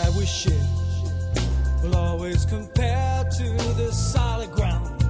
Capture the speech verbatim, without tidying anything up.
that we share will always compare to the solid ground